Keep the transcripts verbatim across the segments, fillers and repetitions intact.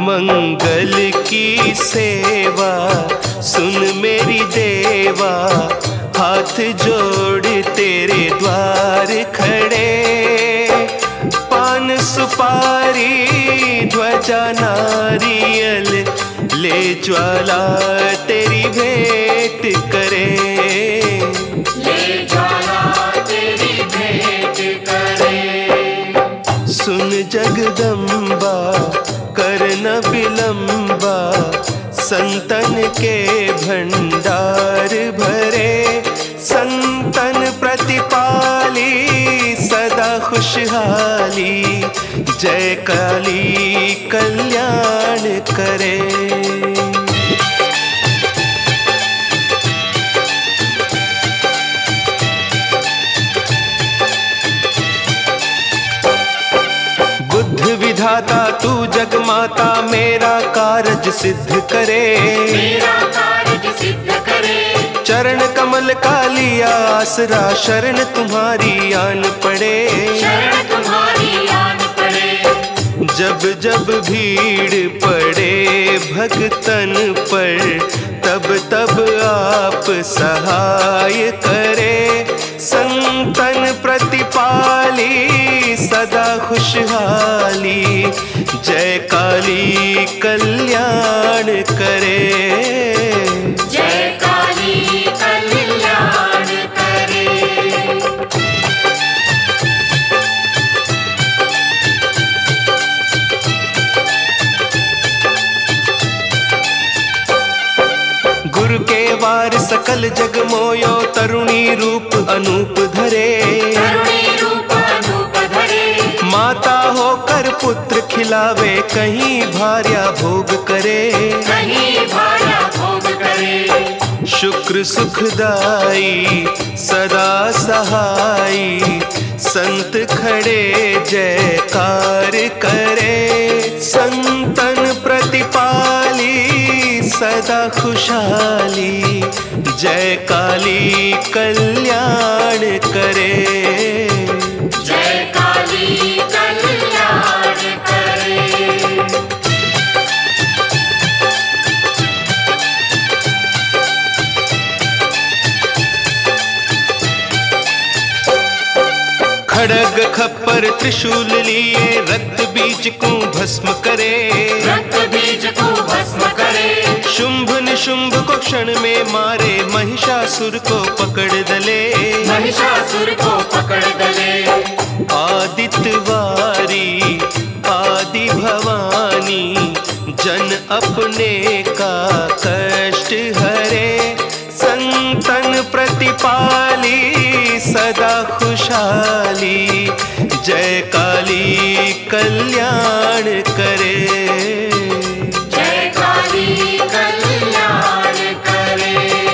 मंगल की सेवा सुन मेरी देवा, हाथ जोड़ तेरे द्वार खड़े। पान सुपारी ध्वजा नारियल ले ज्वाला तेरी भेंट करे, ले ज्वाला तेरी भेंट करे। सुन जगदम्बा कर न विलंबा, संतन के भंडार भरे। संतन प्रतिपाली सदा खुशहाली, जय काली कल्याण करे। बुद्ध विधाता तू जगमाता, मेरा कारज सिद्ध करे, मेरा कारज सिद्ध करे। चरण कमल का लिया आसरा, शरण तुम्हारी आन पड़े, शरण तुम्हारी आन पड़े। जब जब भीड़ पड़े भक्तन पर, तब तब आप सहाय करे। संतन प्रतिपाली सदा खुशहाली, जय काली कल्याण करे, जय काली कल्याण करे। गुरु के वार सकल जग मोयो, तरुणी रूप अनूप धरे, तरुणी रूप अनूप धरे। माता होकर पुत्र खिलावे, कहीं भार्या भोग करे, कहीं भार्या भोग करे। शुक्र सुखदाई सदा सहाई, संत खड़े जयकार करे। संतन प्रतिपाली सदा खुशहाली, जय काली कल्याण करे, जय काली कल्याण करे। खड़ग खप्पर त्रिशूल लिए, रक्त बीज को भस्म करे, रक्त बीज को भस्म करे। शुंभ निशुंभ को क्षण में मारे, महिषासुर को पकड़ दले, महिषासुर को पकड़ दले। आदित्यवारी आदि भवानी, जन अपने का कष्ट हरे। संतन प्रतिपाली सदा खुशहाली, जय काली कल्याण करे, जय काली कल्याण करे।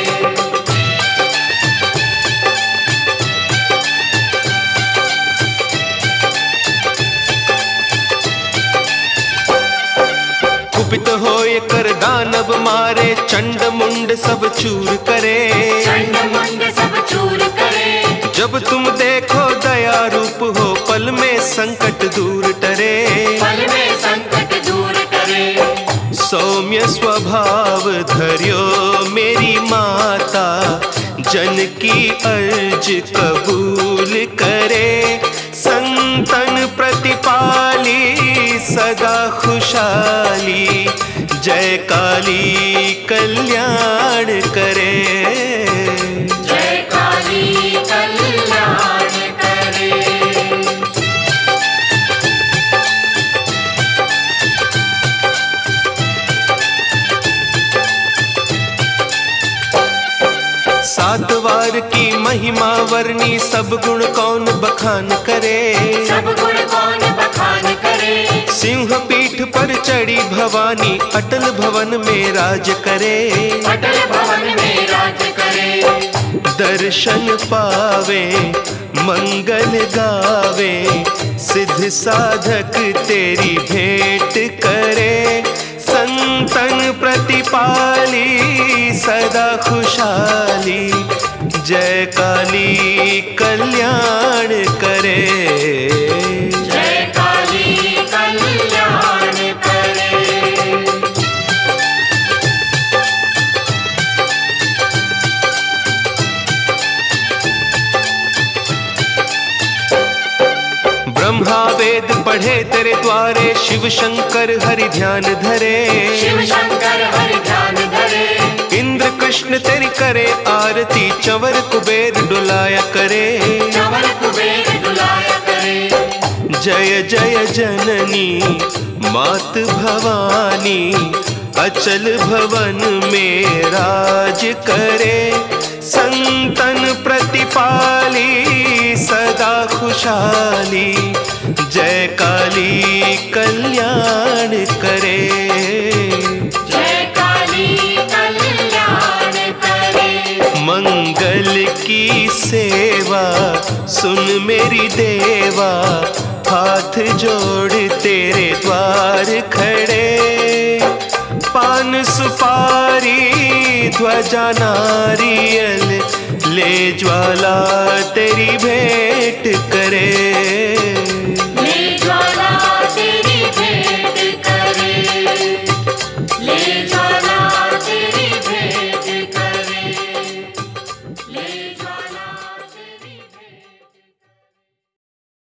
कुपित होए कर दानव मारे, चंड मुंड सब चूर करे, चंड मुंड सब चूर करे। जब तुम देखो दया रूप हो, पल में संकट दूर टरे, पल में संकट दूर करे। सौम्य स्वभाव धर्यो मेरी माता, जन की अर्ज कबूल करे। संतन प्रतिपाली सदा खुशहाली, जय काली कल्याण करे, जय काली कल्याण करे। सात वार की महिमा वर्णी, सब गुण कौन बखान करे, सब गुण कौन बखान करे। सिंह पीठ पर चढ़ी भवानी, अटल भवन में राज करे, अटल भवन में राज करे। दर्शन पावे मंगल गावे, सिद्ध साधक तेरी भेंट करे। संतन प्रतिपाली सदा खुशहाली, जय काली कल्याण करे, जय काली कल्याण करे। बढ़े तेरे द्वारे, शिव शंकर हरि ध्यान धरे, शिव शंकर हरि ध्यान धरे। इंद्र कृष्ण तेरी करे आरती, चंवर कुबेर डुलाया करे, चंवर कुबेर डुलाया करे। जय जय जननी मात भवानी, अचल भवन में राज करे, संतन प्रतिपाली सदा खुशहाली, जय काली कल्याण करे, जय काली कल्याण करे। मंगल की सेवा सुन मेरी देवा, हाथ जोड़ तेरे द्वार खड़े, पान सुपारी ध्वजा नारियल, ले ज्वाला तेरी भेंट करे।